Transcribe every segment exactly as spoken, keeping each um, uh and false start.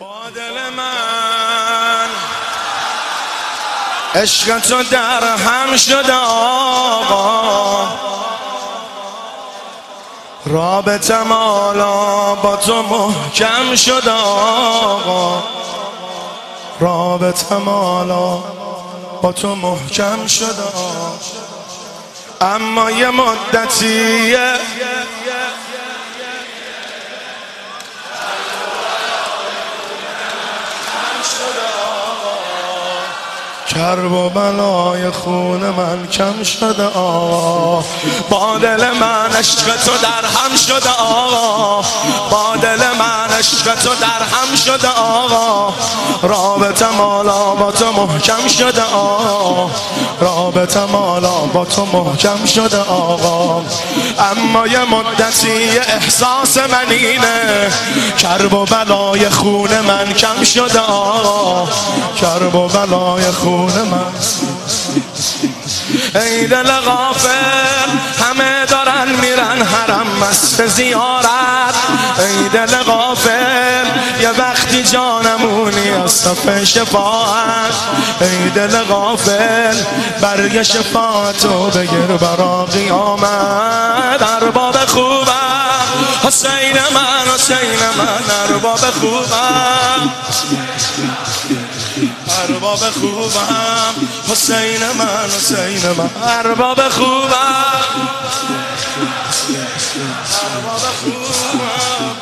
با دل من عشق تو در هم شده آقا، رابطم حالا با تو محکم شده آقا، رابطم حالا با تو محکم شده آقا. اما یه مدتیه کرب و بلای خون من کم شده آقا، با دل من عشق تو در هم شده آقا، با دل من عشق تو در هم شده آقا، رابطم حالا با تو محکم شده آقا، رابطم حالا با تو محکم شده آقا. اما یه مدتی احساس من اینه کرب و بلای خون من کم شده آقا، کرب و بلای خون من. ای دل غافل همه دارن میرن حرم مست زیارت، ای دل غافل یه وقتی جانمونی از صف شفاعت، ای دل غافل برگ شفاعتو بگیر برا قیامت. ارباب خوبم حسین من، حسین من ارباب خوبم، ارباب خوبم حسین من، حسین من ارباب خوبم، ارباب خوبم.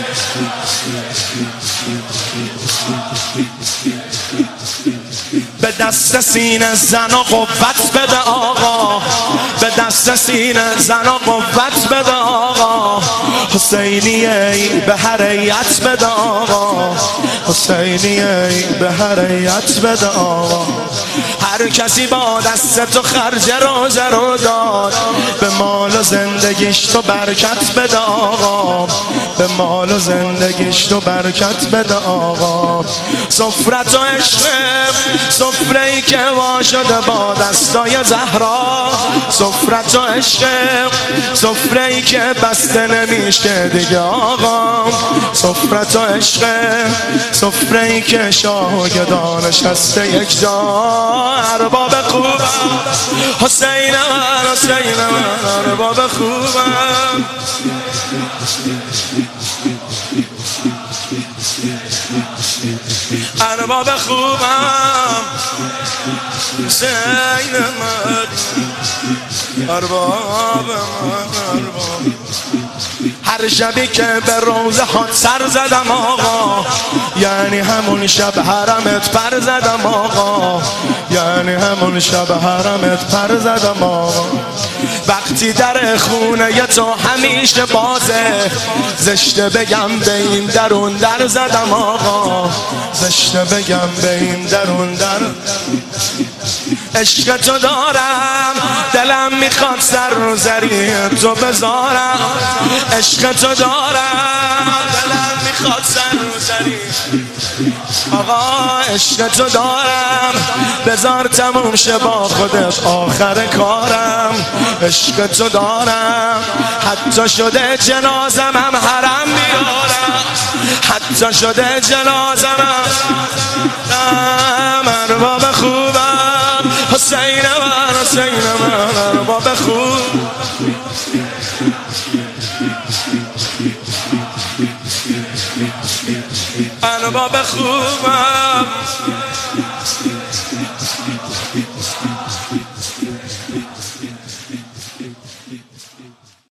به دست سینه زن و قوت بده آقا، به دست سینه زن و قوت بده آقا، حسینی ای به حریت بده آقا، حسینی ای به حریت بده آقا. هر کسی با دست تو خرج روزه رو داد، به مال و زندگیش تو برکت بده آقا، به مال و زندگیش تو برکت بده آقا. سفرت و عشق سفره ای که وا شده با دستای زهرا، سفرت و عشق سفره ای که بسته نمیشه دیگه آقا، سفرت و عشق سفره ای که شاگردان نشسته یک جا. ارباب خوبم حسین من، حسین من ارباب خوبم، ارباب خوبم حسین من، ارباب من ارباب. هر شبی که به روزه هات سر زدم آقا، یعنی همون شب حرمت پر زدم آقا، یعنی همون شب حرمت پر زدم آقا. وقتی در خونه تو همیشه بازه، زشته بگم به این درون در زدم آقا، زشته بگم به این درون در. عشق تو دارم دلم میخواد سر رو زری تو بذارم، عشق تو دارم دلم میخواد سر رو زری آقا، عشق تو دارم بذار تموم شه با خودت آخر کارم، عشق تو دارم حتی شده جنازم هم حرم میارم، حتی شده جنازم هم ارباب خوبم حسین من، حسین من ارباب خوب. ارباب خوبم